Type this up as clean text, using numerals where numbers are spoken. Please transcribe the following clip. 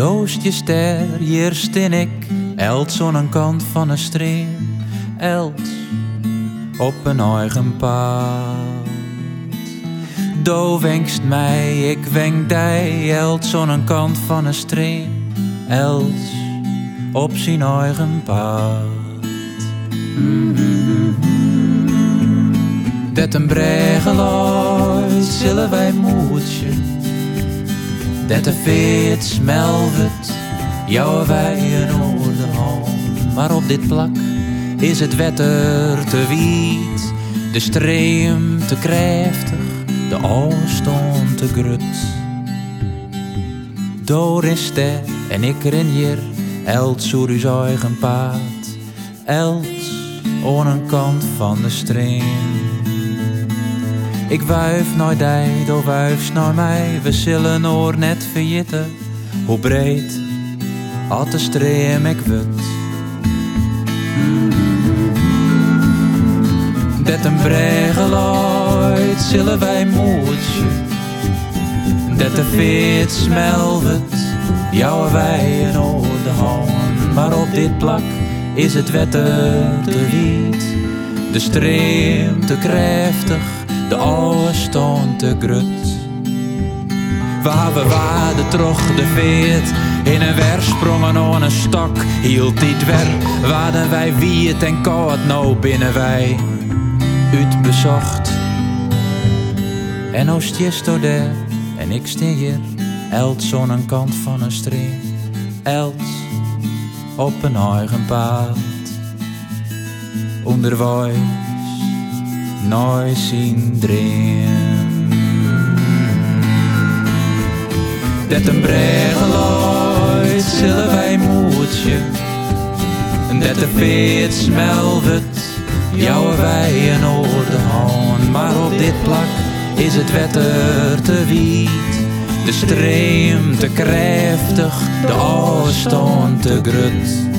Doost je ster, hier stin ik, eld zo'n kant van een stream, eld op een eigen pad. Do wenkst mij, ik wenk dij, eld zo'n kant van een stream, eld op zijn eigen pad. Dat een bregeluid zullen wij moedje, dat de veet smelvet, jouw wij een oorde hand. Maar op dit plak is het wetter te wiet, de stream te krachtig, de afstand te grut. Door is ster en ik erin hier, eld zoer uw eigen paad, eld aan een kant van de stream. Ik wuif naar dij, do wuifst naar mij, we zullen oor net verjitten, hoe breed had de stream ik wut. Dat een bregeluid zullen wij moedje, dat de veet smelvet, jouw wij een oude hand. Maar op dit plak is het wetter te wiet, de stream te krachtig, de afstand te grut. We hebben waarde troch de veet, in een wersprongen aan een stok, hield dit wer. Waarden wij wie het en koud, nou binnen wij uitbezocht. En nou stjest door daar, en ik steen hier, eld zo'n kant van een stream, eld op een eigen paad. Onderwijs nooit zien dream. Dat een bregeluid zullen wij moedje, dat de veet smelvet, jouw wij een oude hand. Maar op dit plak is het wetter te wiet, de stream te krachtig, de afstand te grut.